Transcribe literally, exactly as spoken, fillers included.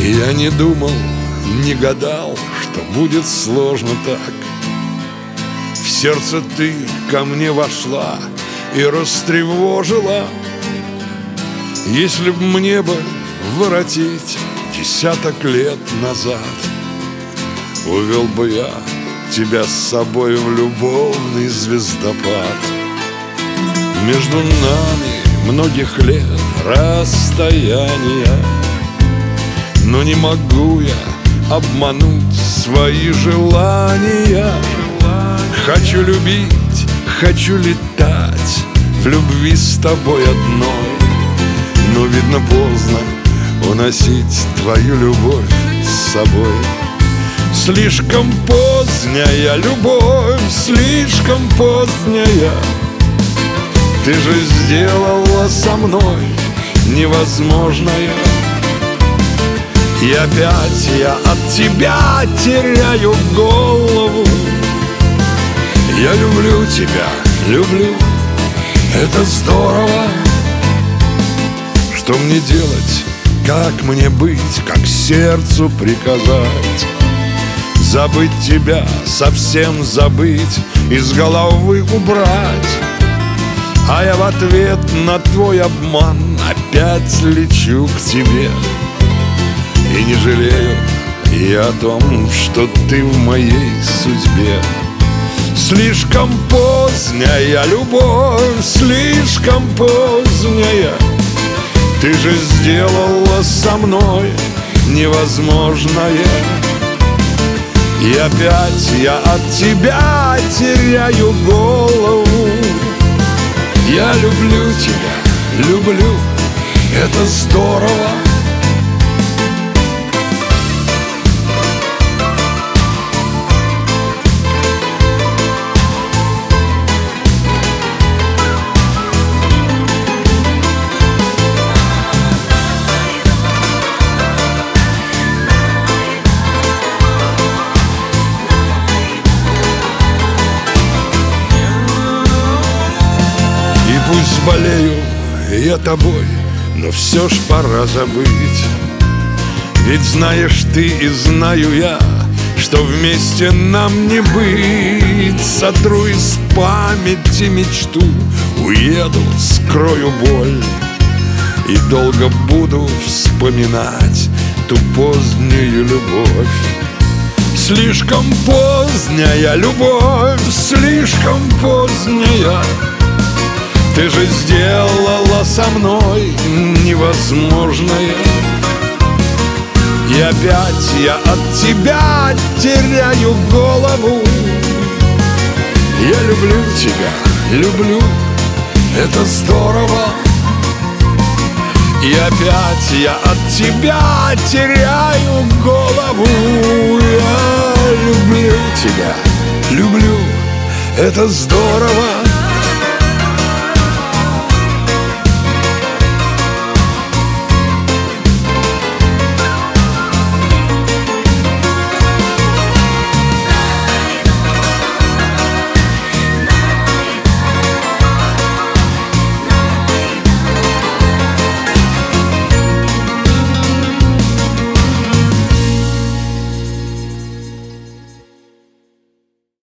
Я не думал, не гадал, что будет сложно так. В сердце ты ко мне вошла и растревожила. Если б мне бы воротить десяток лет назад, увел бы я тебя с собой в любовный звездопад. Между нами многих лет расстояния, но не могу я обмануть свои желания. Хочу любить, хочу летать в любви с тобой одной, но, видно, поздно уносить твою любовь с собой. Слишком поздняя любовь, слишком поздняя. Ты же сделала со мной невозможное. И опять я от тебя теряю голову. Я люблю тебя, люблю, это здорово. Что мне делать, как мне быть, как сердцу приказать? Забыть тебя, совсем забыть, из головы убрать. А я в ответ на твой обман опять лечу к тебе. И не жалею я о том, что ты в моей судьбе. Слишком поздняя любовь, слишком поздняя. Ты же сделала со мной невозможное. И опять я от тебя теряю голову. Я люблю тебя, люблю, это здорово. Пусть болею я тобой, но все ж пора забыть. Ведь знаешь ты и знаю я, что вместе нам не быть. Сотру из памяти мечту, уеду, скрою боль. И долго буду вспоминать ту позднюю любовь. Слишком поздняя любовь, слишком поздняя. Ты же сделала со мной невозможное. И опять я от тебя теряю голову. Я люблю тебя, люблю, это здорово. И опять я от тебя теряю голову. Я люблю тебя, люблю, это здорово.